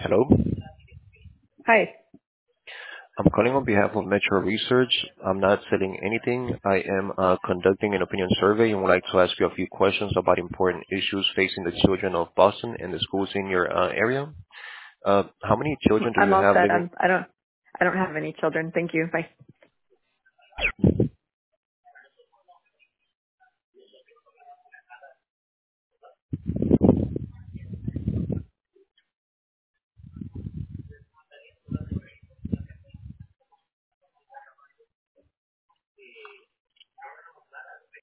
Hello. Hi. I'm calling on behalf of Metro Research. I'm not selling anything. I am conducting an opinion survey and would like to ask you a few questions about important issues facing the children of Boston and the schools in your area. How many children do I'm you all have set. living? I don't have any children. Thank you. Bye.